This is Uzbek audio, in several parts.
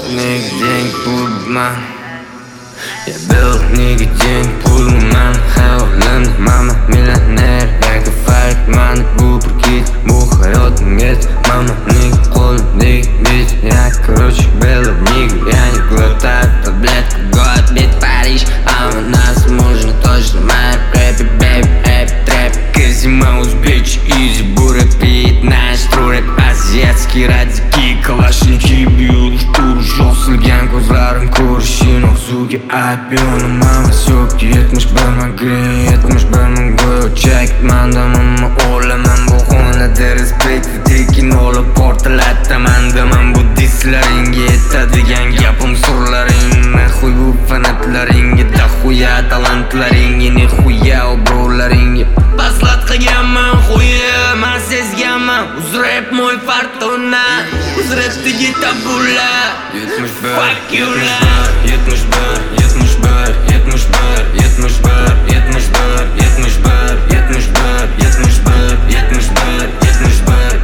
nigga pul man. Я был nigga pul man. Hayolimda mama millioner, yoki fight man. Bu bir kit, bu hayotim get. Mama nigga qo'limdagi bitch. Я короче белый nigga, я не глотаю таблетку. Год бит Париж, а у нас можно точно мать. Рэпи, бэйби, эпи, трэп. Казима, узбечи, изи, буры, пит, наш трурек. Азиатский радики, калашники бьют в тур. Жёстлыган ko'zlarim ko'rishing og'zuga apyoni. Mama so'kka 71 magri, 71 ming go'yo jacket. Manda mamma o'laman bu xonada respekt. Tekin olib portalataman bu dislaringga yetadigan gapim surlaring. Nahuy bu fanatlaringga, dahuya talantlaringga, nehuya obro'laringga. Paslat qilganman xuya, men sezganman. Uzrep mo'y fortuna, uzrepdagi tabula. 71, fuck you la. 71, 71, 71, 71, 71, 71, 71, 71, 71, 71,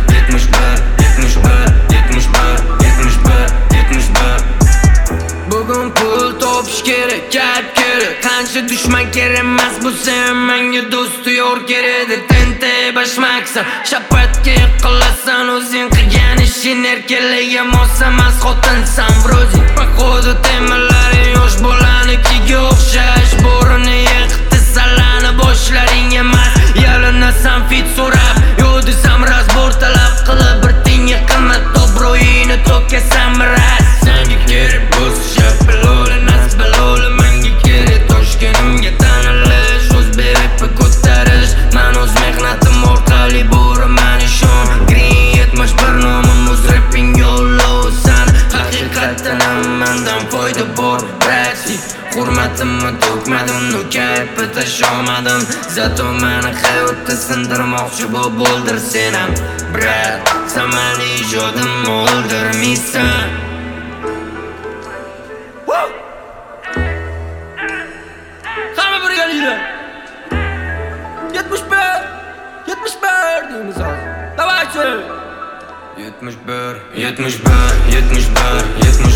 71, 71. Bugun pul topish kerak, gap kerak. Qancha dushman kerak emas, bu sen menga do'st yor kerak. Tentay bashmaksan, shapatga yiqilasan. O'zing qilgan ishing erkaklarga mos emas, xotinsan brozi. Poходу temalaring yosh bolanikiga o'xshash. Bo'rini yiqitdi salani boshlaring emas. Yalinasan fit so'rab, yo desam razbor talab qilib bir tenga qimmat dobroyini to'kasan ras. Senga kerak bo'lsa shapaloli, nasbaloli. Menga kerak toshganimga tanilish, o'z berib ko'tarish. Men o'z mehnatim orqali bo'raman ishon. Green 71 nomim o'z rapping yo'llovsan. Haqiqatan mendan foyda bor rasi. Hurmatimni to'kmadim, nukaypi tasholmadim. Zato meni hayotda sindirmoqchi bo'ldir sen ham. Brat, sen meni ijodimni o'ldirmaysan. Hamma birgalikda 71 deymiz hozir. Davaychi 71, 71, 71, 71.